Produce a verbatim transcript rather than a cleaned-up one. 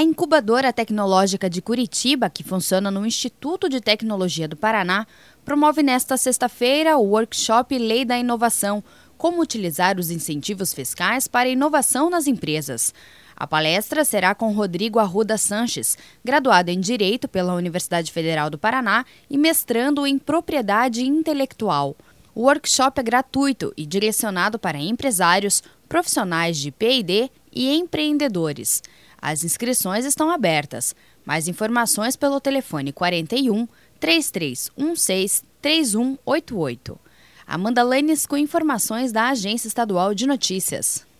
A incubadora tecnológica de Curitiba, que funciona no Instituto de Tecnologia do Paraná, promove nesta sexta-feira o workshop Lei da Inovação, como utilizar os incentivos fiscais para a inovação nas empresas. A palestra será com Rodrigo Arruda Sanches, graduado em Direito pela Universidade Federal do Paraná e mestrando em Propriedade Intelectual. O workshop é gratuito e direcionado para empresários, profissionais de P e D e empreendedores. As inscrições estão abertas. Mais informações pelo telefone quarenta e um, três três um seis, três um oito oito. Amanda Lanes com informações da Agência Estadual de Notícias.